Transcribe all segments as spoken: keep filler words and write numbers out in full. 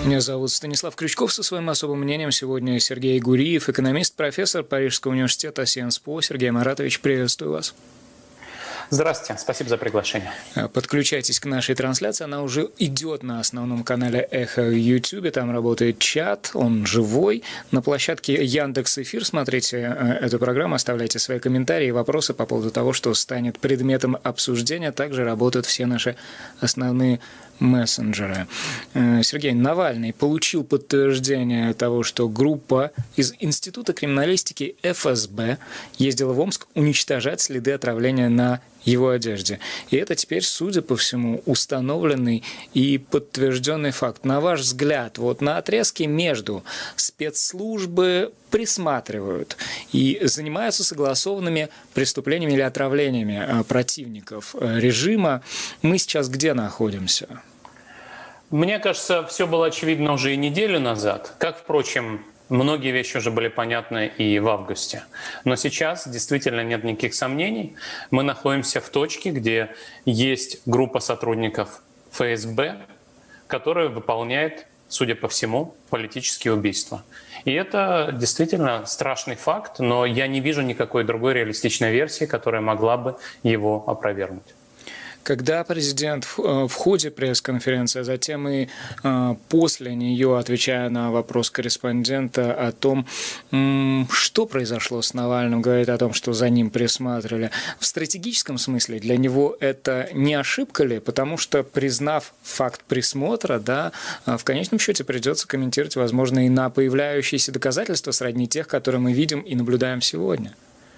Меня зовут Станислав Крючков. Со своим особым мнением сегодня Сергей Гуриев, экономист, профессор Парижского университета Сиенс-По. Сергей Маратович, приветствую вас. Здравствуйте, спасибо за приглашение. Подключайтесь к нашей трансляции, она уже идет на основном канале Эхо в YouTube, там работает чат, он живой. На площадке Яндекс.Эфир смотрите эту программу, оставляйте свои комментарии и вопросы по поводу того, что станет предметом обсуждения. Также работают все наши основные мессенджеры. Сергей, Навальный получил подтверждение того, что группа из Института криминалистики эф эс бэ ездила в Омск уничтожать следы отравления на его одежде. И это теперь, судя по всему, установленный и подтвержденный факт. На ваш взгляд, вот на отрезке между спецслужбы присматривают и занимаются согласованными преступлениями или отравлениями противников режима, мы сейчас где находимся? Мне кажется, все было очевидно уже и неделю назад, как, впрочем, многие вещи уже были понятны и в августе. Но сейчас действительно нет никаких сомнений. Мы находимся в точке, где есть группа сотрудников эф эс бэ, которая выполняет, судя по всему, политические убийства. И это действительно страшный факт, но я не вижу никакой другой реалистичной версии, которая могла бы его опровергнуть. Когда президент в ходе пресс-конференции, а затем и после нее, отвечая на вопрос корреспондента о том, что произошло с Навальным, говорит о том, что за ним присматривали. В стратегическом смысле для него это не ошибка ли? Потому что, признав факт присмотра, да, в конечном счете придется комментировать, возможно, и на появляющиеся доказательства сродни тех, которые мы видим и наблюдаем сегодня.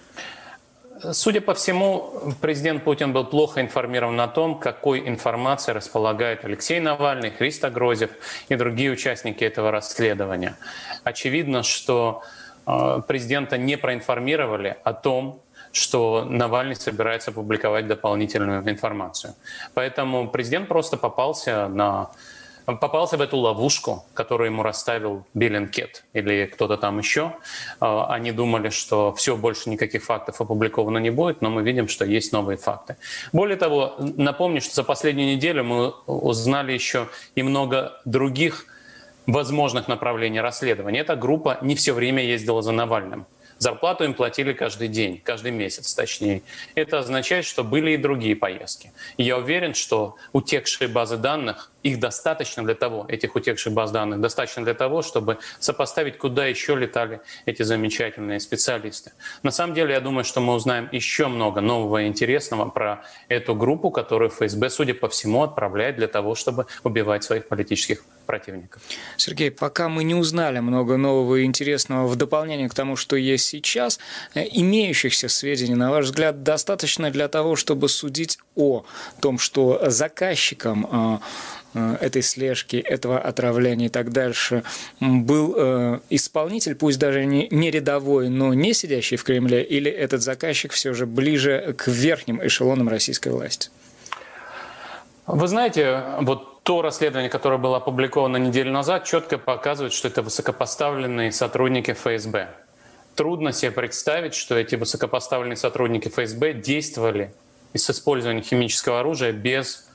Судя по всему, президент Путин был плохо информирован о том, какой информацией располагает Алексей Навальный, Христо Грозев и другие участники этого расследования. Очевидно, что президента не проинформировали о том, что Навальный собирается публиковать дополнительную информацию. Поэтому президент просто попался на... попался в эту ловушку, которую ему расставил Беллинкет или кто-то там еще. Они думали, что все, больше никаких фактов опубликовано не будет, но мы видим, что есть новые факты. Более того, напомню, что за последнюю неделю мы узнали еще и много других возможных направлений расследования. Эта группа не все время ездила за Навальным. Зарплату им платили каждый день, каждый месяц точнее. Это означает, что были и другие поездки. И я уверен, что утекшие базы данных, их достаточно для того, этих утекших баз данных, достаточно для того, чтобы сопоставить, куда еще летали эти замечательные специалисты. На самом деле, я думаю, что мы узнаем еще много нового и интересного про эту группу, которую эф эс бэ, судя по всему, отправляет для того, чтобы убивать своих политических противников. Сергей, пока мы не узнали много нового и интересного в дополнение к тому, что есть сейчас, имеющихся сведений, на ваш взгляд, достаточно для того, чтобы судить о том, что заказчиком этой слежки, этого отравления и так дальше был э, исполнитель, пусть даже не, не рядовой, но не сидящий в Кремле, или этот заказчик все же ближе к верхним эшелонам российской власти? Вы знаете, вот то расследование, которое было опубликовано неделю назад, четко показывает, что это высокопоставленные сотрудники эф эс бэ. Трудно себе представить, что эти высокопоставленные сотрудники эф эс бэ действовали с использованием химического оружия без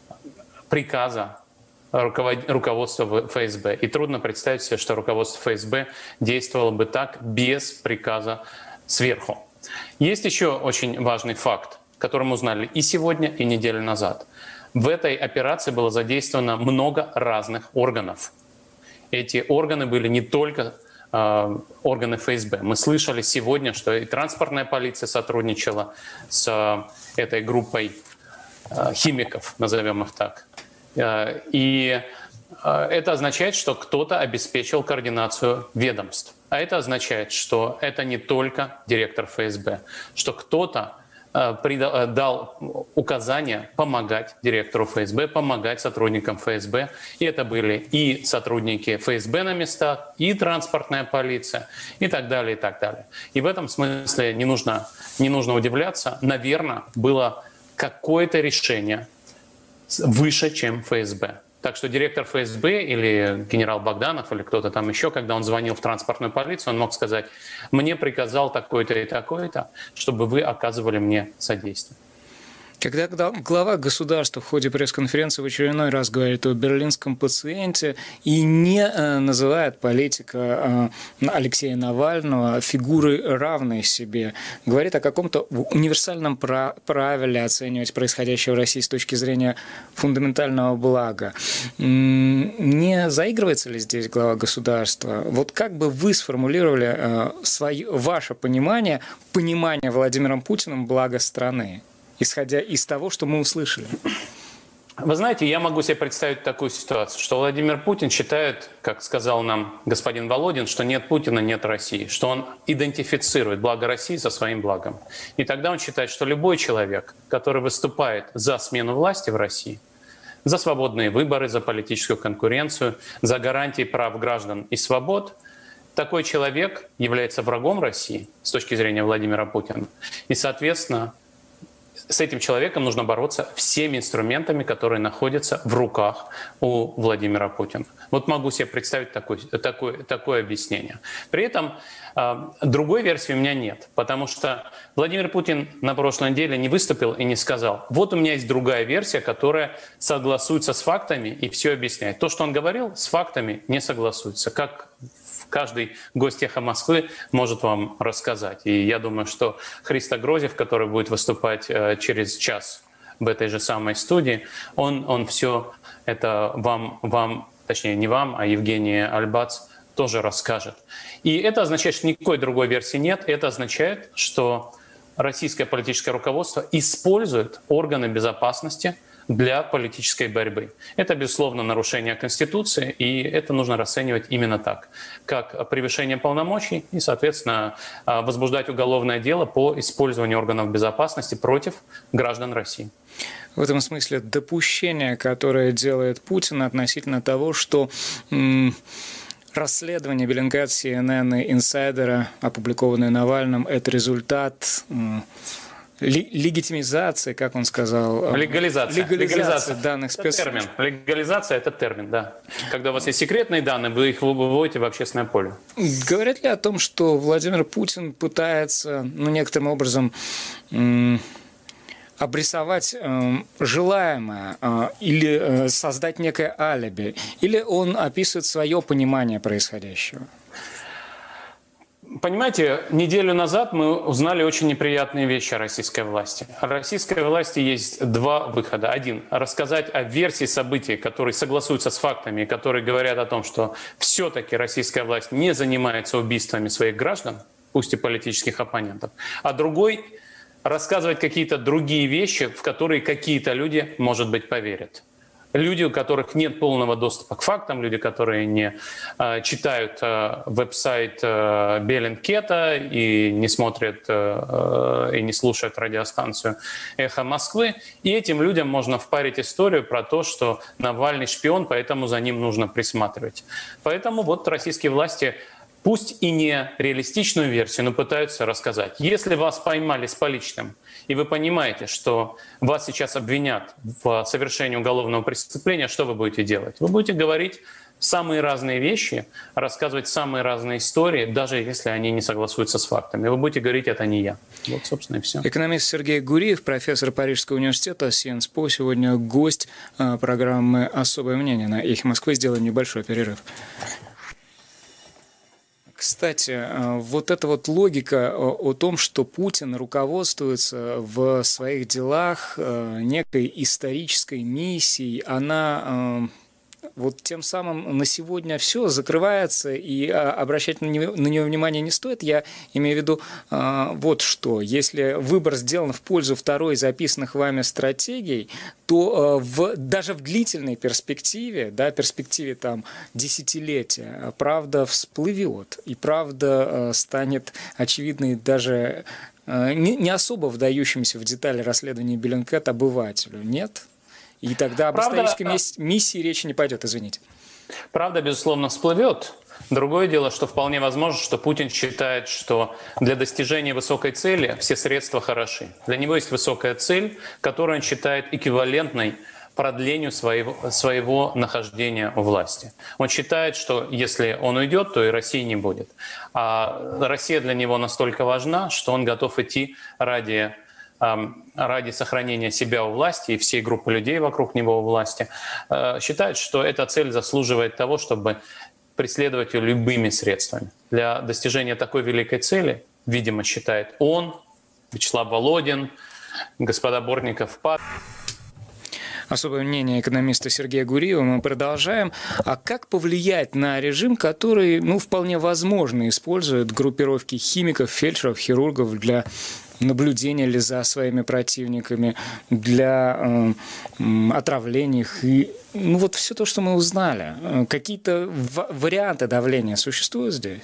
приказа руководства эф эс бэ. И трудно представить себе, что руководство эф эс бэ действовало бы так без приказа сверху. Есть еще очень важный факт, который мы узнали и сегодня, и неделю назад. В этой операции было задействовано много разных органов. Эти органы были не только э, органы эф эс бэ. Мы слышали сегодня, что и транспортная полиция сотрудничала с э, этой группой э, химиков, назовем их так. И это означает, что кто-то обеспечил координацию ведомств. А это означает, что это не только директор эф эс бэ, что кто-то дал указание помогать директору эф эс бэ, помогать сотрудникам эф эс бэ. И это были и сотрудники эф эс бэ на местах, и транспортная полиция, и так далее, и так далее. И в этом смысле не нужно, не нужно удивляться. Наверное, было какое-то решение выше, чем эф эс бэ. Так что директор эф эс бэ или генерал Богданов или кто-то там еще, когда он звонил в транспортную полицию, он мог сказать: «Мне приказал такой-то и такой-то, чтобы вы оказывали мне содействие». Когда глава государства в ходе пресс-конференции в очередной раз говорит о берлинском пациенте и не называет политика Алексея Навального фигурой равной себе, говорит о каком-то универсальном правиле оценивать происходящее в России с точки зрения фундаментального блага, не заигрывается ли здесь глава государства? Вот как бы вы сформулировали свое, ваше понимание, понимание Владимиром Путиным блага страны, исходя из того, что мы услышали? Вы знаете, я могу себе представить такую ситуацию, что Владимир Путин считает, как сказал нам господин Володин, что нет Путина, нет России, что он идентифицирует благо России со своим благом. И тогда он считает, что любой человек, который выступает за смену власти в России, за свободные выборы, за политическую конкуренцию, за гарантии прав граждан и свобод, такой человек является врагом России с точки зрения Владимира Путина. И, соответственно, с этим человеком нужно бороться всеми инструментами, которые находятся в руках у Владимира Путина. Вот могу себе представить такое, такое, такое объяснение. При этом э, другой версии у меня нет, потому что Владимир Путин на прошлой неделе не выступил и не сказал: вот у меня есть другая версия, которая согласуется с фактами и все объясняет. То, что он говорил, с фактами не согласуется. Как каждый гость «Эхо Москвы» может вам рассказать. И я думаю, что Христо Грозев, который будет выступать через час в этой же самой студии, он, он все это вам, вам, точнее не вам, а Евгении Альбац тоже расскажет. И это означает, что никакой другой версии нет. Это означает, что российское политическое руководство использует органы безопасности для политической борьбы. Это, безусловно, нарушение Конституции, и это нужно расценивать именно так, как превышение полномочий и, соответственно, возбуждать уголовное дело по использованию органов безопасности против граждан России. В этом смысле допущение, которое делает Путин относительно того, что м- расследование Bellingcat, си эн эн и инсайдера, опубликованное Навальным, это результат м- легитимизация, как он сказал? Легализация. Легализация, Легализация данных спецслужб. Термин. Легализация – это термин, да. Когда у вас есть секретные данные, вы их выводите в общественное поле. Говорят ли о том, что Владимир Путин пытается, ну, некоторым образом м- обрисовать э, желаемое э, или э, создать некое алиби, или он описывает свое понимание происходящего? Понимаете, неделю назад мы узнали очень неприятные вещи о российской власти. О российской власти есть два выхода. Один – рассказать о версии событий, которые согласуются с фактами, которые говорят о том, что все-таки российская власть не занимается убийствами своих граждан, пусть и политических оппонентов. А другой – рассказывать какие-то другие вещи, в которые какие-то люди, может быть, поверят. Люди, у которых нет полного доступа к фактам, люди, которые не э, читают э, веб-сайт э, Bellingcat и не смотрят э, и не слушают радиостанцию «Эхо Москвы». И этим людям можно впарить историю про то, что Навальный шпион, поэтому за ним нужно присматривать. Поэтому вот российские власти, пусть и не реалистичную версию, но пытаются рассказать. Если вас поймали с поличным, и вы понимаете, что вас сейчас обвинят в совершении уголовного преступления, что вы будете делать? Вы будете говорить самые разные вещи, рассказывать самые разные истории, даже если они не согласуются с фактами. Вы будете говорить: это не я. Вот, собственно, и все. Экономист Сергей Гуриев, профессор Парижского университета, Сиенспо, сегодня гость программы «Особое мнение» на «Эхе Москвы». Сделаем небольшой перерыв. Кстати, вот эта вот логика о том, что Путин руководствуется в своих делах некой исторической миссией, она вот тем самым на сегодня все закрывается, и обращать на нее, на нее внимание не стоит. Я имею в виду а, вот что. Если выбор сделан в пользу второй из записанных вами стратегий, то а, в, даже в длительной перспективе, да, перспективе там десятилетия, правда всплывет, и правда а, станет очевидной даже а, не, не особо вдающимся в детали расследования Bellingcat обывателю. Нет? И тогда об Правда, исторической миссии речи не пойдет, извините. Правда, безусловно, всплывет. Другое дело, что вполне возможно, что Путин считает, что для достижения высокой цели все средства хороши. Для него есть высокая цель, которую он считает эквивалентной продлению своего, своего нахождения у власти. Он считает, что если он уйдет, то и России не будет. А Россия для него настолько важна, что он готов идти ради ради сохранения себя у власти и всей группы людей вокруг него у власти, считает, что эта цель заслуживает того, чтобы преследовать ее любыми средствами. Для достижения такой великой цели, видимо, считает он, Вячеслав Володин, господа Бортников, Пат. Особое мнение экономиста Сергея Гуриева. Мы продолжаем. А как повлиять на режим, который, ну, вполне возможно, использует группировки химиков, фельдшеров, хирургов для наблюдения ли за своими противниками, для э, отравления их и, ну, вот все то, что мы узнали. Какие-то варианты давления существуют здесь?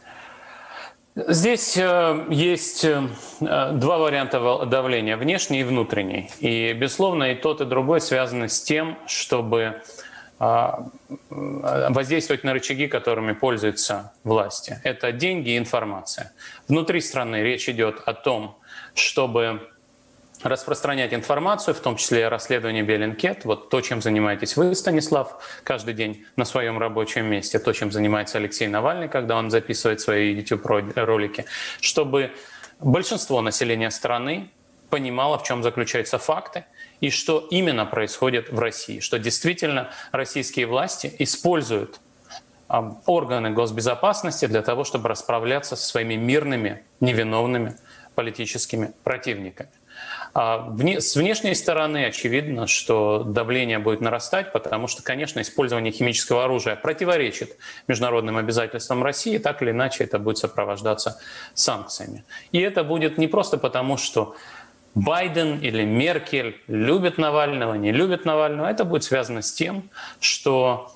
Здесь э, есть э, два варианта давления, внешний и внутренний. И, безусловно, и тот, и другой связаны с тем, чтобы э, воздействовать на рычаги, которыми пользуются власти. Это деньги и информация. Внутри страны речь идет о том, чтобы распространять информацию, в том числе о расследовании Bellingcat, вот то, чем занимаетесь вы, Станислав, каждый день на своем рабочем месте, то, чем занимается Алексей Навальный, когда он записывает свои YouTube-ролики, чтобы большинство населения страны понимало, в чем заключаются факты и что именно происходит в России, что действительно российские власти используют органы госбезопасности для того, чтобы расправляться со своими мирными, невиновными политическими противниками. С внешней стороны очевидно, что давление будет нарастать, потому что, конечно, использование химического оружия противоречит международным обязательствам России, так или иначе это будет сопровождаться санкциями. И это будет не просто потому, что Байден или Меркель любят Навального, не любят Навального, это будет связано с тем, что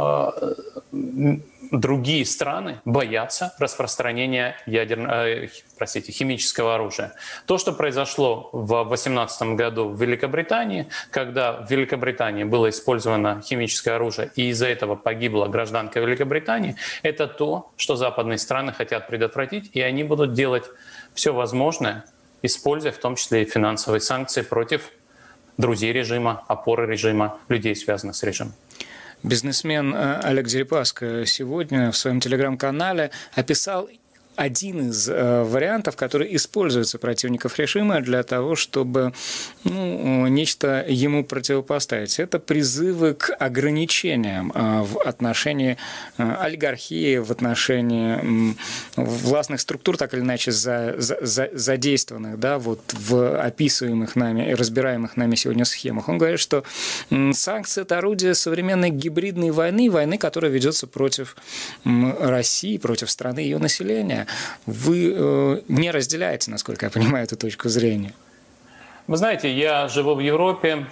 другие страны боятся распространения ядерного, э, простите, химического оружия. То, что произошло в две тысячи восемнадцатом году в Великобритании, когда в Великобритании было использовано химическое оружие, и из-за этого погибла гражданка Великобритании, это то, что западные страны хотят предотвратить, и они будут делать все возможное, используя в том числе и финансовые санкции против друзей режима, опоры режима, людей, связанных с режимом. Бизнесмен Олег Дерипаска сегодня в своем телеграм-канале описал один из э, вариантов, который используется противников режима для того, чтобы ну, нечто ему противопоставить. Это призывы к ограничениям э, в отношении э, олигархии, в отношении э, властных структур, так или иначе за, за, за, задействованных да, вот в описываемых нами и разбираемых нами сегодня схемах. Он говорит, что э, санкции – это орудие современной гибридной войны, войны, которая ведется против э, России, против страны и ее населения. Вы э, не разделяете, насколько я понимаю, эту точку зрения. Вы знаете, я живу в Европе.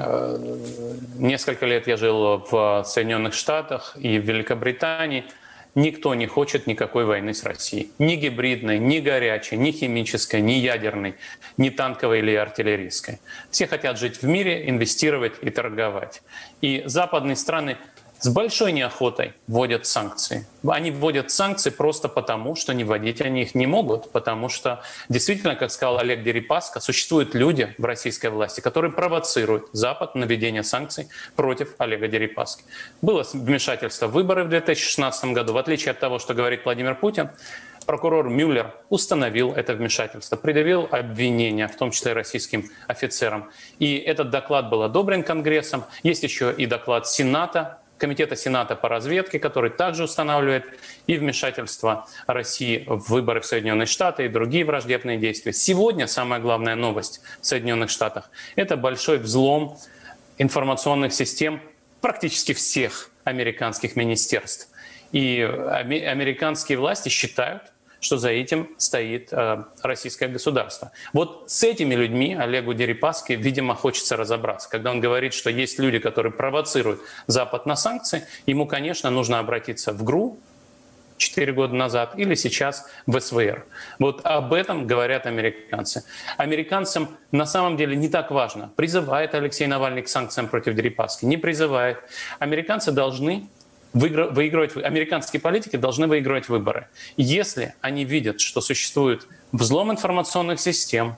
Несколько лет я жил в Соединенных Штатах и в Великобритании. Никто не хочет никакой войны с Россией. Ни гибридной, ни горячей, ни химической, ни ядерной, ни танковой или артиллерийской. Все хотят жить в мире, инвестировать и торговать. И западные страны с большой неохотой вводят санкции. Они вводят санкции просто потому, что не вводить они их не могут, потому что действительно, как сказал Олег Дерипаска, существуют люди в российской власти, которые провоцируют Запад на введение санкций против Олега Дерипаски. Было вмешательство в выборы в две тысячи шестнадцатом году. В отличие от того, что говорит Владимир Путин, прокурор Мюллер установил это вмешательство, предъявил обвинения, в том числе российским офицерам. И этот доклад был одобрен Конгрессом. Есть еще и доклад Сената, Комитета Сената по разведке, который также устанавливает и вмешательство России в выборы в Соединенные Штаты и другие враждебные действия. Сегодня самая главная новость в Соединенных Штатах – это большой взлом информационных систем практически всех американских министерств. И американские власти считают, что за этим стоит э, российское государство. Вот с этими людьми Олегу Дерипаске, видимо, хочется разобраться. Когда он говорит, что есть люди, которые провоцируют Запад на санкции, ему, конечно, нужно обратиться в ГРУ четыре года назад или сейчас в СВР. Вот об этом говорят американцы. Американцам на самом деле не так важно, призывает Алексей Навальный к санкциям против Дерипаски, не призывает. Американцы должны выигрывать, американские политики должны выигрывать выборы. Если они видят, что существует взлом информационных систем,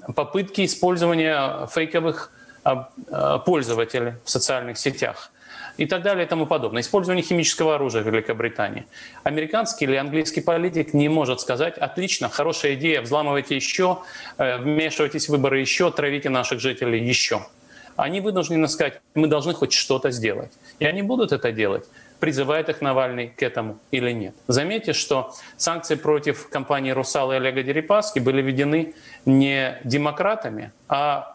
попытки использования фейковых пользователей в социальных сетях, и так далее и тому подобное. Использование химического оружия в Великобритании. Американский или английский политик не может сказать: отлично, хорошая идея, взламывайте еще, вмешивайтесь в выборы еще, травите наших жителей еще. Они вынуждены сказать: мы должны хоть что-то сделать. И они будут это делать. Призывает их Навальный к этому или нет. Заметьте, что санкции против компании «Русал» и Олега Дерипаски были введены не демократами, а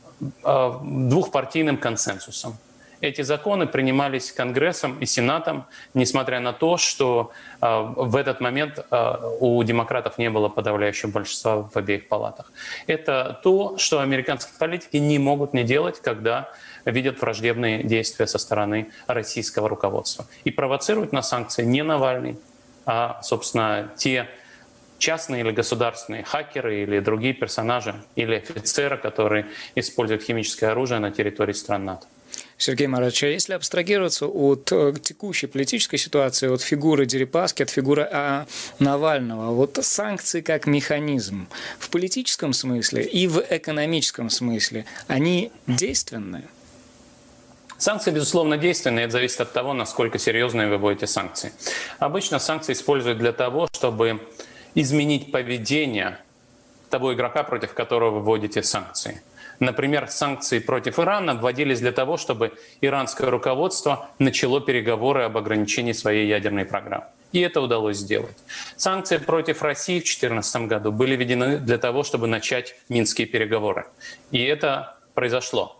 двухпартийным консенсусом. Эти законы принимались Конгрессом и Сенатом, несмотря на то, что в этот момент у демократов не было подавляющего большинства в обеих палатах. Это то, что американские политики не могут не делать, когда видят враждебные действия со стороны российского руководства. И провоцируют на санкции не Навальный, а, собственно, те частные или государственные хакеры или другие персонажи, или офицеры, которые используют химическое оружие на территории стран НАТО. Сергей Маратович, а если абстрагироваться от текущей политической ситуации, от фигуры Дерипаски, от фигуры а, Навального, вот санкции как механизм в политическом смысле и в экономическом смысле, они действенны? Санкции, безусловно, действенны. Это зависит от того, насколько серьезные вы вводите санкции. Обычно санкции используют для того, чтобы изменить поведение того игрока, против которого вы вводите санкции. Например, санкции против Ирана вводились для того, чтобы иранское руководство начало переговоры об ограничении своей ядерной программы. И это удалось сделать. Санкции против России в две тысячи четырнадцатом году были введены для того, чтобы начать минские переговоры. И это произошло.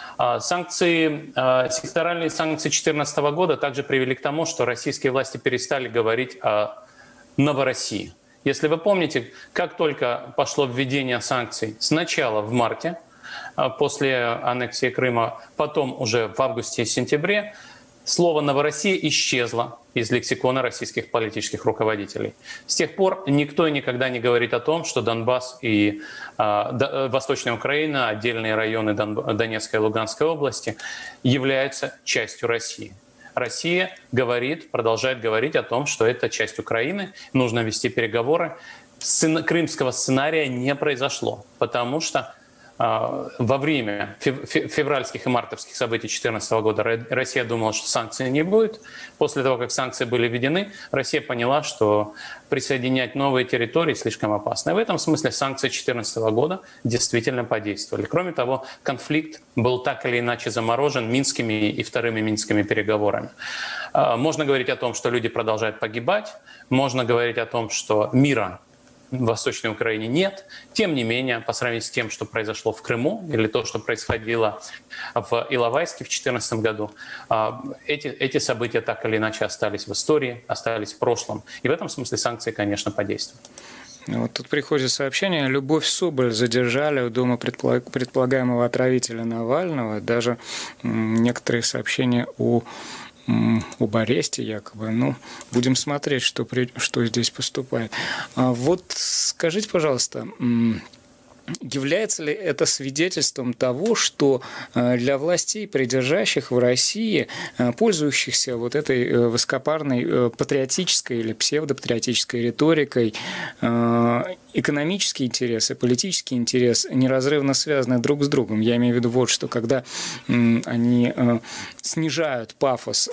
Санкции, секторальные санкции две тысячи четырнадцатого года также привели к тому, что российские власти перестали говорить о Новороссии. Если вы помните, как только пошло введение санкций сначала в марте, после аннексии Крыма, потом уже в августе и сентябре, слово «Новороссия» исчезло из лексикона российских политических руководителей. С тех пор никто и никогда не говорит о том, что Донбасс и э, Восточная Украина, отдельные районы Дон, Донецкой и Луганской области являются частью России. Россия говорит, продолжает говорить о том, что это часть Украины, нужно вести переговоры. Сцена, крымского сценария не произошло, потому что э, во время февральских и мартовских событий две тысячи четырнадцатого года Россия думала, что санкций не будет. После того, как санкции были введены, Россия поняла, что присоединять новые территории слишком опасно. И в этом смысле санкции две тысячи четырнадцатого года действительно подействовали. Кроме того, конфликт был так или иначе заморожен минскими и вторыми минскими переговорами. Можно говорить о том, что люди продолжают погибать, можно говорить о том, что мира в Восточной Украине нет. Тем не менее, по сравнению с тем, что произошло в Крыму или то, что происходило в Иловайске в две тысячи четырнадцатом году, эти, эти события так или иначе остались в истории, остались в прошлом. И в этом смысле санкции, конечно, подействуют. Вот тут приходит сообщение: Любовь Соболь задержали у дома предполагаемого отравителя Навального. Даже некоторые сообщения о об аресте якобы. Ну, будем смотреть, что, при, что здесь поступает. А вот скажите, пожалуйста, является ли это свидетельством того, что для властей, придержащих в России, пользующихся вот этой высокопарной патриотической или псевдопатриотической риторикой, экономические интересы, политический интерес неразрывно связаны друг с другом? Я имею в виду вот что, когда они снижают пафос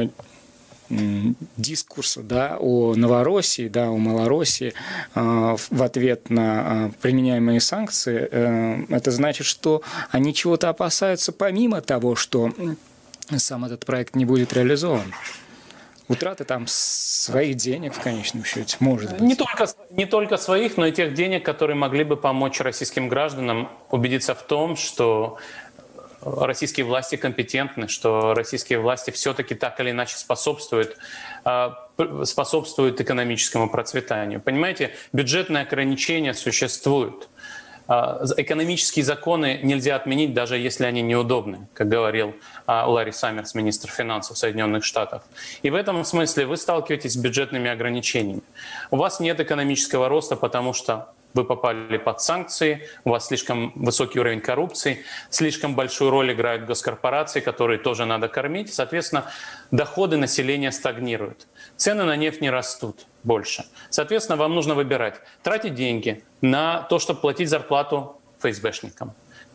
дискурса, да, о Новороссии, да, о Малороссии э, в ответ на э, применяемые санкции, э, это значит, что они чего-то опасаются помимо того, что сам этот проект не будет реализован. Утраты там своих денег в конечном счете, может быть. Не только, не только своих, но и тех денег, которые могли бы помочь российским гражданам убедиться в том, что российские власти компетентны, что российские власти все-таки так или иначе способствуют, способствуют экономическому процветанию. Понимаете, бюджетные ограничения существуют. Экономические законы нельзя отменить, даже если они неудобны, как говорил Ларри Саммерс, министр финансов Соединенных Штатов. И в этом смысле вы сталкиваетесь с бюджетными ограничениями. У вас нет экономического роста, потому что вы попали под санкции, у вас слишком высокий уровень коррупции, слишком большую роль играют госкорпорации, которые тоже надо кормить. Соответственно, доходы населения стагнируют. Цены на нефть не растут больше. Соответственно, вам нужно выбирать: тратить деньги на то, чтобы платить зарплату ФСБшникам,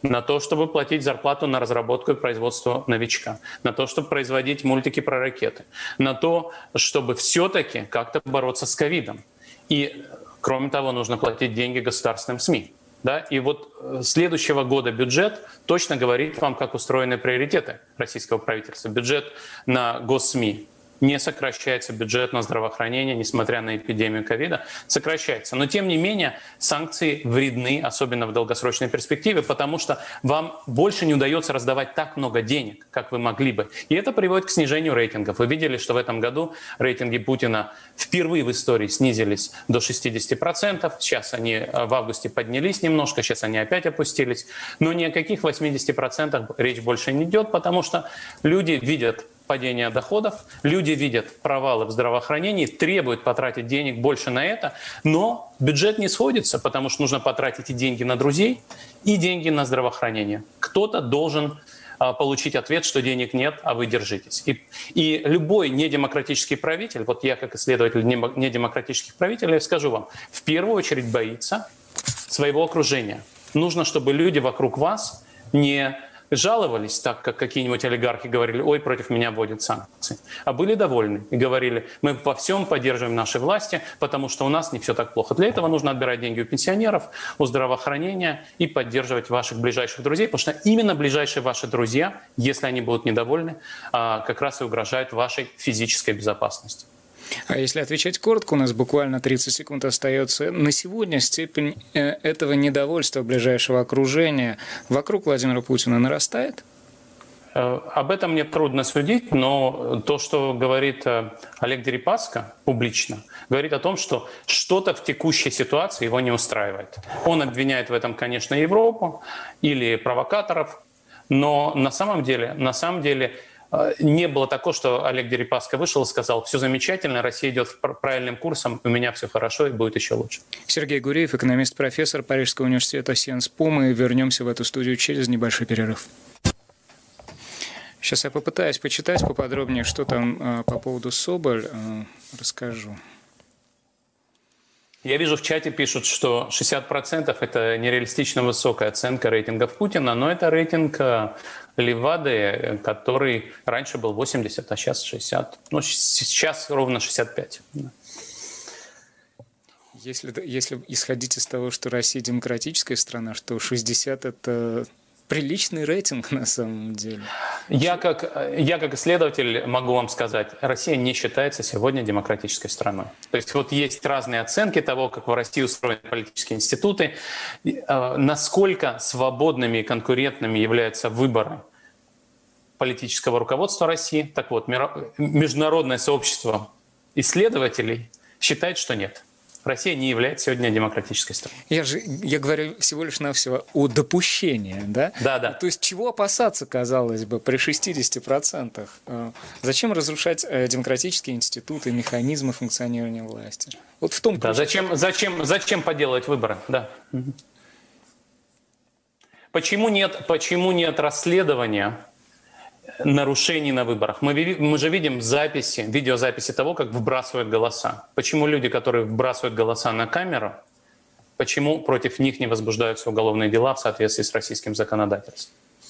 на то, чтобы платить зарплату на разработку и производство новичка, на то, чтобы производить мультики про ракеты, на то, чтобы все-таки как-то бороться с ковидом. И, кроме того, нужно платить деньги государственным СМИ. Да? И вот следующего года бюджет точно говорит вам, как устроены приоритеты российского правительства. Бюджет на госсми не сокращается, бюджет на здравоохранение, несмотря на эпидемию ковида, сокращается. Но, тем не менее, санкции вредны, особенно в долгосрочной перспективе, потому что вам больше не удается раздавать так много денег, как вы могли бы. И это приводит к снижению рейтингов. Вы видели, что в этом году рейтинги Путина впервые в истории снизились до шестидесяти процентов. Сейчас они в августе поднялись немножко, сейчас они опять опустились. Но ни о каких восьмидесяти процентах речь больше не идет, потому что люди видят падение доходов, люди видят провалы в здравоохранении, требуют потратить денег больше на это, но бюджет не сходится, потому что нужно потратить и деньги на друзей, и деньги на здравоохранение. Кто-то должен а, получить ответ, что денег нет, а вы держитесь. И, и любой недемократический правитель, вот я как исследователь недемократических правителей, скажу вам, в первую очередь боится своего окружения. Нужно, чтобы люди вокруг вас не жаловались, так как какие-нибудь олигархи говорили: ой, против меня вводят санкции, а были довольны и говорили: мы во всем поддерживаем наши власти, потому что у нас не все так плохо. Для этого нужно отбирать деньги у пенсионеров, у здравоохранения и поддерживать ваших ближайших друзей, потому что именно ближайшие ваши друзья, если они будут недовольны, как раз и угрожают вашей физической безопасности. А если отвечать коротко, у нас буквально тридцать секунд остается. На сегодня степень этого недовольства ближайшего окружения вокруг Владимира Путина нарастает? Об этом мне трудно судить, но то, что говорит Олег Дерипаска публично, говорит о том, что что-то в текущей ситуации его не устраивает. Он обвиняет в этом, конечно, Европу или провокаторов, но на самом деле, на самом деле не было такого, что Олег Дерипаска вышел и сказал: все замечательно, Россия идет правильным курсом, у меня все хорошо и будет еще лучше. Сергей Гуреев, экономист-профессор Парижского университета Сиенс-По. Мы вернемся в эту студию через небольшой перерыв. Сейчас я попытаюсь почитать поподробнее, что там по поводу Соболь. Расскажу. Я вижу, в чате пишут, что шестьдесят процентов – это нереалистично высокая оценка рейтингов Путина, но это рейтинг Левады, который раньше был восемьдесят, а сейчас шестьдесят. Ну, сейчас ровно шестьдесят пять. Если, если исходить из того, что Россия демократическая страна, что шестьдесят – это приличный рейтинг на самом деле. Я как, я как исследователь могу вам сказать, Россия не считается сегодня демократической страной. То есть вот есть разные оценки того, как в России устроены политические институты, насколько свободными и конкурентными являются выборы политического руководства России. Так вот, международное сообщество исследователей считает, что нет. Россия не является сегодня демократической страной. Я же я говорю всего лишь навсего о допущении, да? Да, да. То есть чего опасаться, казалось бы, при шестидесяти процентах? Зачем разрушать демократические институты, механизмы функционирования власти? Вот в том да, зачем, зачем, зачем поделать выборы? Да. Почему нет, почему нет расследования нарушений на выборах? Мы, мы же видим записи, видеозаписи того, как вбрасывают голоса. Почему люди, которые вбрасывают голоса на камеру, почему против них не возбуждаются уголовные дела в соответствии с российским законодательством?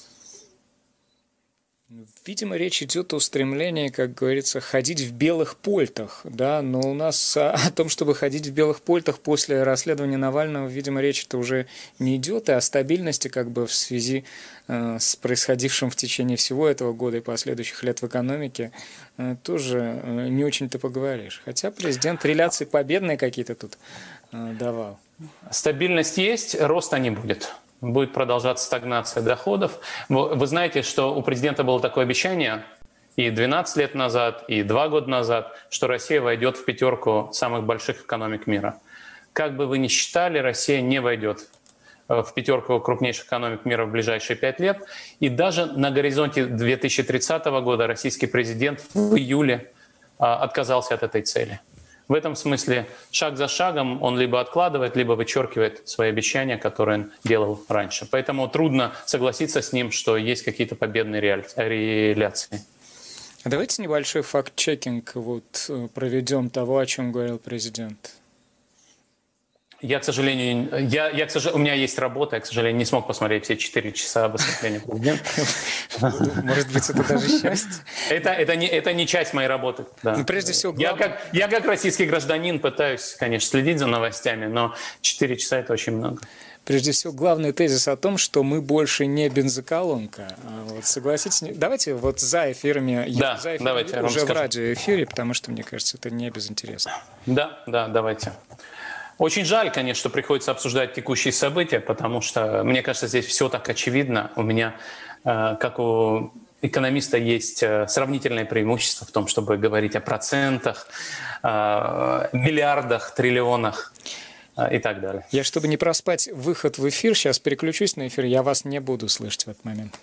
Видимо, речь идет о стремлении, как говорится, ходить в белых польтах, да, но у нас о том, чтобы ходить в белых польтах после расследования Навального, видимо, речь-то уже не идет, и о стабильности как бы в связи э, с происходившим в течение всего этого года и последующих лет в экономике э, тоже э, не очень-то поговоришь. Хотя президент реляции победные какие-то тут э, давал. Стабильность есть, роста не будет. Будет продолжаться стагнация доходов. Вы знаете, что у президента было такое обещание и двенадцать лет назад, и два года назад, что Россия войдет в пятерку самых больших экономик мира. Как бы вы ни считали, Россия не войдет в пятерку крупнейших экономик мира в ближайшие пять лет. И даже на горизонте две тысячи тридцатого года российский президент в июле отказался от этой цели. В этом смысле шаг за шагом он либо откладывает, либо вычеркивает свои обещания, которые он делал раньше. Поэтому трудно согласиться с ним, что есть какие-то победные реляции. Давайте небольшой факт-чекинг вот проведем того, о чем говорил президент. Я, к сожалению, я, я, к сожалению, у меня есть работа, я, к сожалению, не смог посмотреть все четыре часа выступления президента. Может быть, это даже счастье? Это, это, не, это не часть моей работы. Да. Ну, прежде всего, глав... я, как, я как российский гражданин пытаюсь, конечно, следить за новостями, но четыре часа – это очень много. Прежде всего, главный тезис о том, что мы больше не бензоколонка. Вот, согласитесь? Давайте вот за эфирами, да, за эфирами давайте, уже в скажу. радиоэфире, потому что, мне кажется, это не безинтересно. Да, да, давайте. Очень жаль, конечно, что приходится обсуждать текущие события, потому что, мне кажется, здесь все так очевидно. У меня, как у экономиста, есть сравнительное преимущество в том, чтобы говорить о процентах, миллиардах, триллионах и так далее. Я, чтобы не проспать выход в эфир, сейчас переключусь на эфир, я вас не буду слышать в этот момент.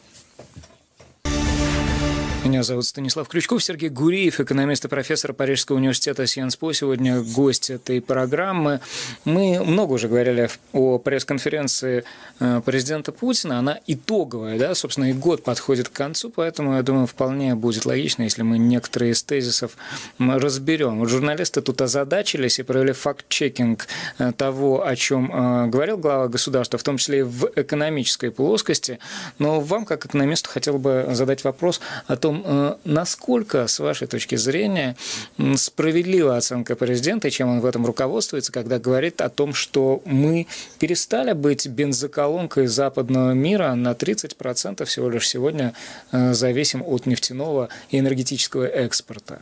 Меня зовут Станислав Крючков, Сергей Гуриев, экономист и профессор Парижского университета Sciences Po, сегодня гость этой программы. Мы много уже говорили о пресс-конференции президента Путина, она итоговая, да, собственно, и год подходит к концу, поэтому, я думаю, вполне будет логично, если мы некоторые из тезисов разберем. Вот журналисты тут озадачились и провели факт-чекинг того, о чем говорил глава государства, в том числе и в экономической плоскости, но вам, как экономисту, хотел бы задать вопрос о том, насколько, с вашей точки зрения, справедлива оценка президента, и чем он в этом руководствуется, когда говорит о том, что мы перестали быть бензоколонкой западного мира, на тридцать процентов всего лишь сегодня зависим от нефтяного и энергетического экспорта?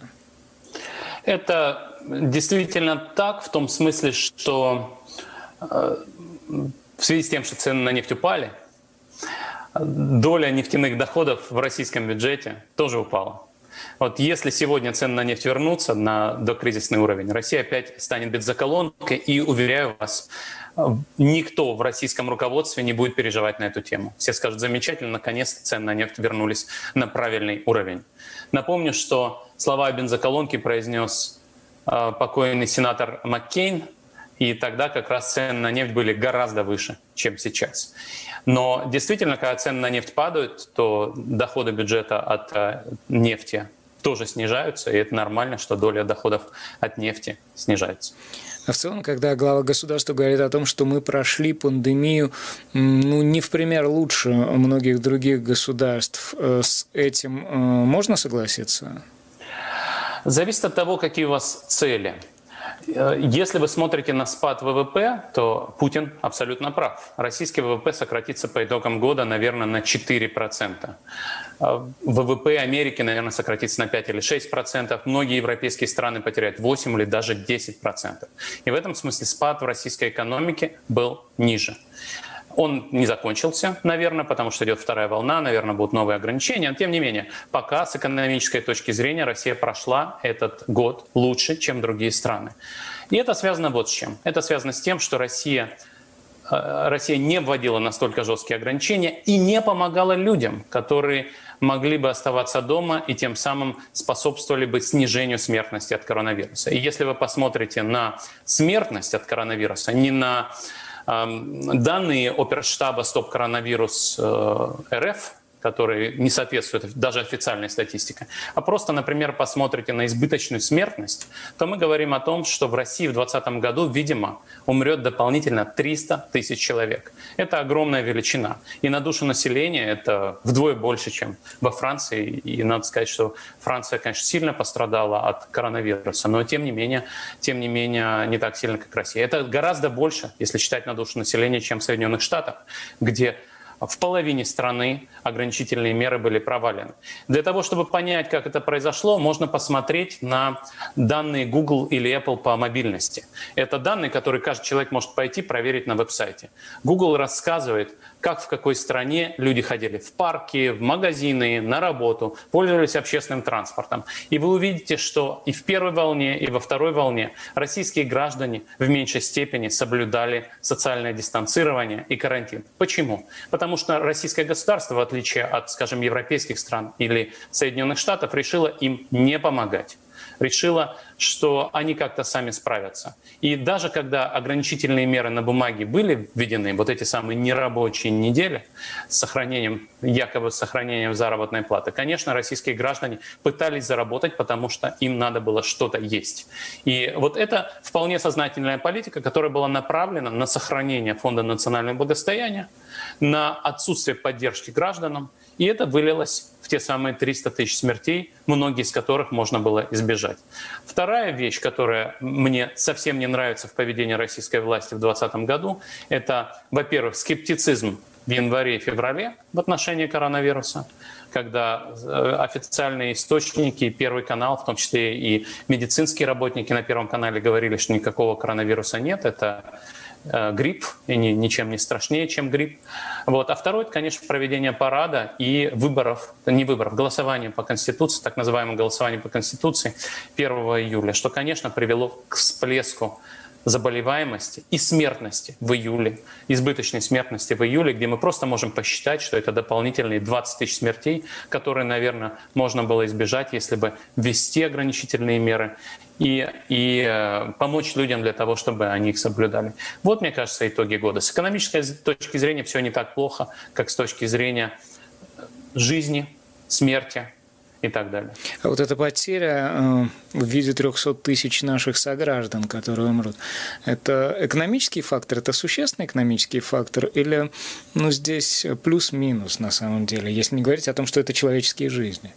Это действительно так, в том смысле, что в связи с тем, что цены на нефть упали, доля нефтяных доходов в российском бюджете тоже упала. Вот если сегодня цены на нефть вернутся на докризисный уровень, Россия опять станет бензоколонкой, и, уверяю вас, никто в российском руководстве не будет переживать на эту тему. Все скажут: замечательно, наконец-то цены на нефть вернулись на правильный уровень. Напомню, что слова о бензоколонке произнес э, покойный сенатор Маккейн, и тогда как раз цены на нефть были гораздо выше, чем сейчас. Но действительно, когда цены на нефть падают, то доходы бюджета от э, нефти тоже снижаются, и это нормально, что доля доходов от нефти снижается. А в целом, когда глава государства говорит о том, что мы прошли пандемию, ну, не в пример лучше многих других государств, с этим можно согласиться? Зависит от того, какие у вас цели. Если вы смотрите на спад ВВП, то Путин абсолютно прав. Российский ВВП сократится по итогам года, наверное, на четыре процента. ВВП Америки, наверное, сократится на пять или шесть процентов. Многие европейские страны потеряют восемь или даже десять процентов. И в этом смысле спад в российской экономике был ниже. Он не закончился, наверное, потому что идет вторая волна, наверное, будут новые ограничения. Но, тем не менее, пока с экономической точки зрения Россия прошла этот год лучше, чем другие страны. И это связано вот с чем. Это связано с тем, что Россия, Россия не вводила настолько жесткие ограничения и не помогала людям, которые могли бы оставаться дома и тем самым способствовали бы снижению смертности от коронавируса. И если вы посмотрите на смертность от коронавируса, не на данные оперштаба «Стоп коронавирус РФ», которые не соответствуют даже официальной статистике, а просто, например, посмотрите на избыточную смертность, то мы говорим о том, что в России в двадцатом году, видимо, умрет дополнительно триста тысяч человек. Это огромная величина. И на душу населения это вдвое больше, чем во Франции. И надо сказать, что Франция, конечно, сильно пострадала от коронавируса, но тем не менее, тем не менее, не так сильно, как Россия. Это гораздо больше, если считать на душу населения, чем в Соединенных Штатах, где в половине страны ограничительные меры были провалены. Для того, чтобы понять, как это произошло, можно посмотреть на данные Google или Apple по мобильности. Это данные, которые каждый человек может пойти проверить на веб-сайте. Google рассказывает, как в какой стране люди ходили в парки, в магазины, на работу, пользовались общественным транспортом. И вы увидите, что и в первой волне, и во второй волне российские граждане в меньшей степени соблюдали социальное дистанцирование и карантин. Почему? Потому что российское государство, в отличие от, скажем, европейских стран или Соединенных Штатов, решило им не помогать. решила, что они как-то сами справятся. И даже когда ограничительные меры на бумаге были введены, вот эти самые нерабочие недели с сохранением, якобы с сохранением заработной платы, конечно, российские граждане пытались заработать, потому что им надо было что-то есть. И вот это вполне сознательная политика, которая была направлена на сохранение Фонда национального благосостояния, на отсутствие поддержки гражданам, и это вылилось в те самые триста тысяч смертей, многие из которых можно было избежать. Вторая вещь, которая мне совсем не нравится в поведении российской власти в две тысячи двадцатом году, это, во-первых, скептицизм в январе и феврале в отношении коронавируса, когда официальные источники, Первый канал, в том числе и медицинские работники на Первом канале говорили, что никакого коронавируса нет, это грипп, и ничем не страшнее, чем грипп. Вот. А второе, это, конечно, проведение парада и выборов, не выборов, голосования по Конституции, так называемое голосование по Конституции первого июля, что, конечно, привело к всплеску заболеваемости и смертности в июле, избыточной смертности в июле, где мы просто можем посчитать, что это дополнительные двадцать тысяч смертей, которые, наверное, можно было избежать, если бы ввести ограничительные меры и, и э, помочь людям для того, чтобы они их соблюдали. Вот, мне кажется, итоги года. С экономической точки зрения все не так плохо, как с точки зрения жизни, смерти и так далее. А вот эта потеря э, в виде трехсот тысяч наших сограждан, которые умрут, это экономический фактор, это существенный экономический фактор или ну, здесь плюс-минус на самом деле, если не говорить о том, что это человеческие жизни?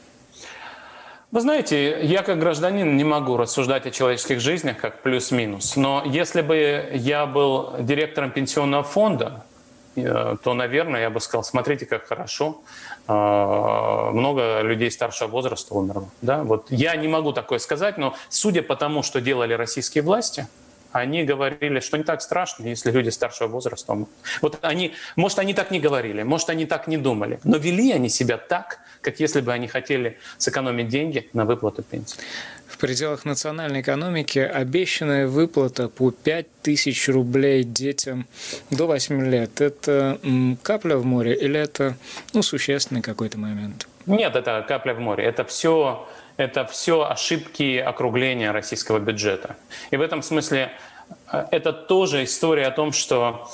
Вы знаете, я как гражданин не могу рассуждать о человеческих жизнях как плюс-минус, но если бы я был директором пенсионного фонда, то, наверное, я бы сказал, смотрите, как хорошо, много людей старшего возраста умерло. Да? Вот я не могу такое сказать, но судя по тому, что делали российские власти, они говорили, что не так страшно, если люди старшего возраста умрут. Вот они, может, они так не говорили, может, они так не думали, но вели они себя так, как если бы они хотели сэкономить деньги на выплату пенсии. В пределах национальной экономики обещанная выплата по пять тысяч рублей детям до восьми лет – это капля в море или это ну, существенный какой-то момент? Нет, это капля в море. Это все, это все ошибки округления российского бюджета. И в этом смысле это тоже история о том, что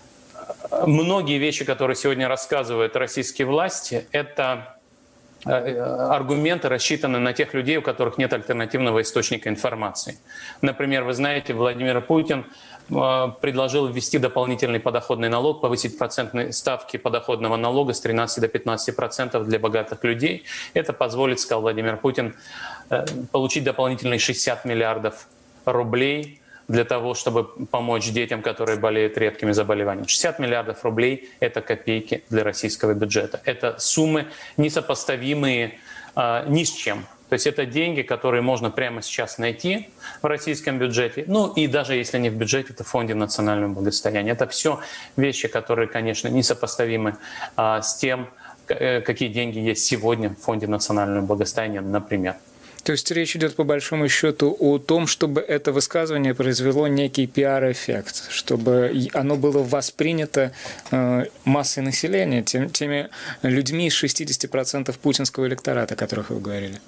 многие вещи, которые сегодня рассказывают российские власти, это аргументы рассчитаны на тех людей, у которых нет альтернативного источника информации. Например, вы знаете, Владимир Путин предложил ввести дополнительный подоходный налог, повысить процентные ставки подоходного налога с тринадцати до пятнадцати процентов для богатых людей. Это позволит, сказал Владимир Путин, получить дополнительные шестьдесят миллиардов рублей для того, чтобы помочь детям, которые болеют редкими заболеваниями. шестьдесят миллиардов рублей – это копейки для российского бюджета. Это суммы, несопоставимые э, ни с чем. То есть это деньги, которые можно прямо сейчас найти в российском бюджете. Ну и даже если не в бюджете, то в Фонде национального благосостояния. Это все вещи, которые, конечно, несопоставимы э, с тем, какие деньги есть сегодня в Фонде национального благосостояния, например. То есть речь идет по большому счету о том, чтобы это высказывание произвело некий пиар-эффект, чтобы оно было воспринято массой населения, тем, теми людьми из шестидесяти процентов путинского электората, о которых вы говорили.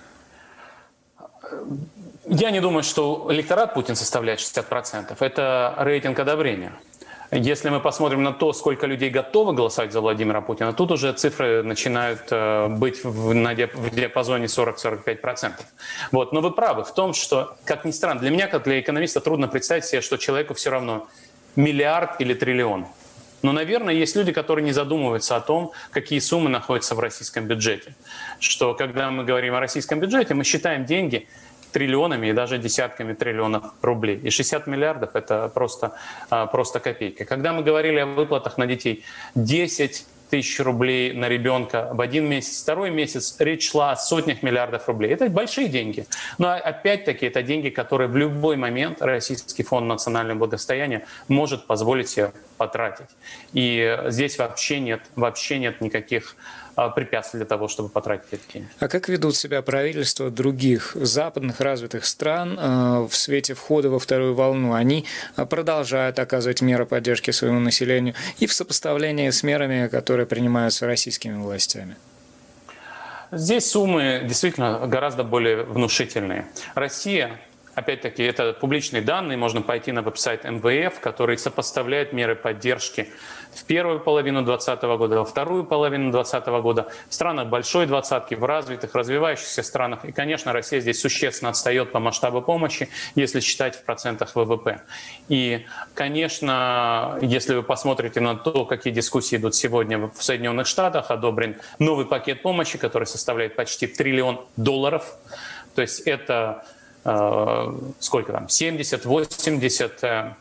Я не думаю, что электорат Путин составляет шестьдесят процентов. Это рейтинг одобрения. Если мы посмотрим на то, сколько людей готовы голосовать за Владимира Путина, тут уже цифры начинают быть в диапазоне сорок — сорок пять процентов. Вот. Но вы правы в том, что, как ни странно, для меня, как для экономиста, трудно представить себе, что человеку все равно миллиард или триллион. Но, наверное, есть люди, которые не задумываются о том, какие суммы находятся в российском бюджете. Что, когда мы говорим о российском бюджете, мы считаем деньги триллионами и даже десятками триллионов рублей. И шестьдесят миллиардов – это просто, просто копейки. Когда мы говорили о выплатах на детей, десять тысяч рублей на ребенка в один месяц, второй месяц, речь шла о сотнях миллиардов рублей. Это большие деньги. Но опять-таки это деньги, которые в любой момент Российский фонд национального благосостояния может позволить себе потратить. И здесь вообще нет, вообще нет никаких препятствий для того, чтобы потратить эти деньги. А как ведут себя правительства других западных развитых стран в свете входа во вторую волну? Они продолжают оказывать меры поддержки своему населению и в сопоставлении с мерами, которые принимаются российскими властями? Здесь суммы действительно гораздо более внушительные. Россия, опять-таки, это публичные данные, можно пойти на веб-сайт эм вэ эф, который сопоставляет меры поддержки в первую половину двадцатого года, во вторую половину двадцатого года, в странах большой двадцатки, в развитых, развивающихся странах. И, конечно, Россия здесь существенно отстает по масштабу помощи, если считать в процентах вэ вэ пэ. И, конечно, если вы посмотрите на то, какие дискуссии идут сегодня в Соединенных Штатах, одобрен новый пакет помощи, который составляет почти триллион долларов. То есть это э, сколько там, семьдесят-восемьдесят э,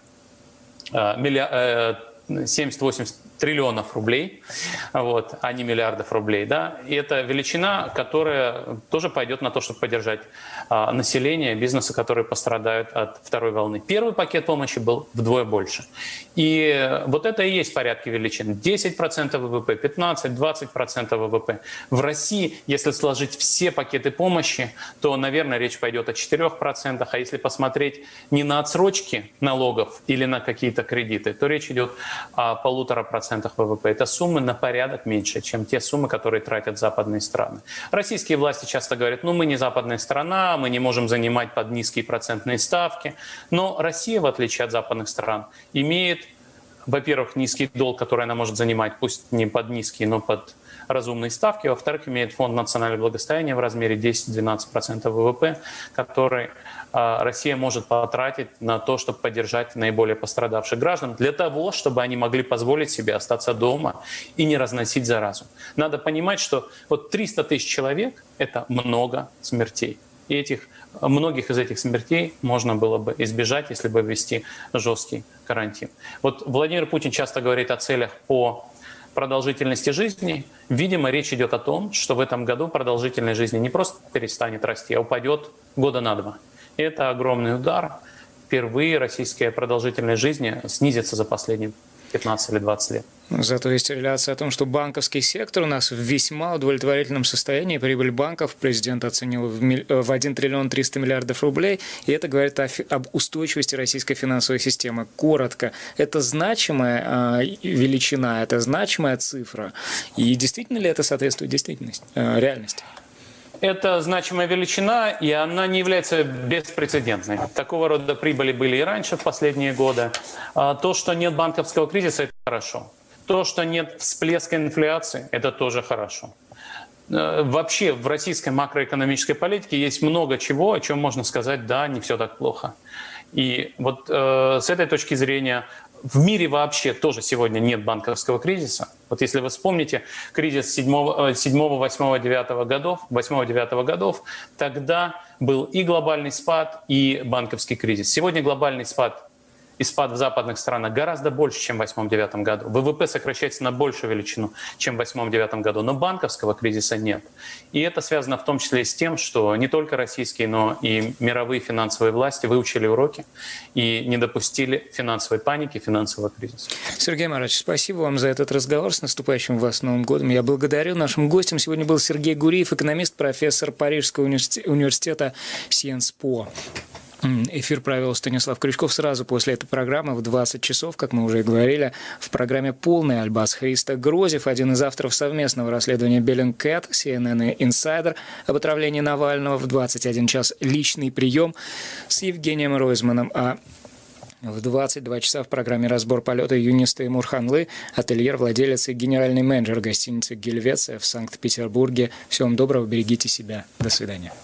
миллиардов, семьдесят-восемьдесят триллионов рублей, вот, а не миллиардов рублей. Да? И это величина, которая тоже пойдет на то, чтобы поддержать а, население, бизнесы, которые пострадают от второй волны. Первый пакет помощи был вдвое больше. И вот это и есть порядки величин. десять процентов вэ вэ пэ, пятнадцать-двадцать процентов вэ вэ пэ. В России, если сложить все пакеты помощи, то, наверное, речь пойдет о четырёх процентах. А если посмотреть не на отсрочки налогов или на какие-то кредиты, то речь идет о полутора процентах вэ вэ пэ. Это суммы на порядок меньше, чем те суммы, которые тратят западные страны. Российские власти часто говорят, ну мы не западная страна, мы не можем занимать под низкие процентные ставки. Но Россия, в отличие от западных стран, имеет, во-первых, низкий долг, который она может занимать, пусть не под низкие, но под разумные ставки. Во-вторых, имеет фонд национального благосостояния в размере десять-двенадцать процентов вэ вэ пэ, который Россия может потратить на то, чтобы поддержать наиболее пострадавших граждан, для того, чтобы они могли позволить себе остаться дома и не разносить заразу. Надо понимать, что вот триста тысяч человек – это много смертей. И этих, многих из этих смертей можно было бы избежать, если бы ввести жесткий карантин. Вот Владимир Путин часто говорит о целях по продолжительности жизни. Видимо, речь идет о том, что в этом году продолжительность жизни не просто перестанет расти, а упадет года на два. И это огромный удар. Впервые российская продолжительность жизни снизится за последние пятнадцать или двадцать лет. Зато есть реляция о том, что банковский сектор у нас в весьма удовлетворительном состоянии. Прибыль банков президент оценил в один триллион триста миллиардов рублей. И это говорит о, об устойчивости российской финансовой системы. Коротко, это значимая э, величина, это значимая цифра. И действительно ли это соответствует действительности, э, реальности? Это значимая величина, и она не является беспрецедентной. Такого рода прибыли были и раньше, в последние годы. То, что нет банковского кризиса, это хорошо. То, что нет всплеска инфляции, это тоже хорошо. Вообще в российской макроэкономической политике есть много чего, о чем можно сказать, да, не все так плохо. И вот э, с этой точки зрения в мире вообще тоже сегодня нет банковского кризиса. Вот если вы вспомните кризис седьмого, восьмого, девятого годов, восьмого-девятого годов, тогда был и глобальный спад, и банковский кризис. Сегодня глобальный спад и спад в западных странах гораздо больше, чем в восьмом-девятом году. вэ вэ пэ сокращается на большую величину, чем в восьмом-девятом году, но банковского кризиса нет. И это связано в том числе и с тем, что не только российские, но и мировые финансовые власти выучили уроки и не допустили финансовой паники, финансового кризиса. Сергей Маратович, спасибо вам за этот разговор. С наступающим вас Новым годом. Я благодарю. Нашим гостем сегодня был Сергей Гуриев, экономист, профессор Парижского университета Sciences Po. Эфир провел Станислав Крючков сразу после этой программы в двадцать часов, как мы уже и говорили, в программе «Полный альбас» Христо Грозев, один из авторов совместного расследования Bellingcat, си эн эн и Insider об отравлении Навального. В двадцать один час личный прием с Евгением Ройзманом, а в двадцать два часа в программе «Разбор полета» Юнис Теймур Ханлы, ательер, владелец и генеральный менеджер гостиницы «Гельвеция» в Санкт-Петербурге. Всего вам доброго, берегите себя. До свидания.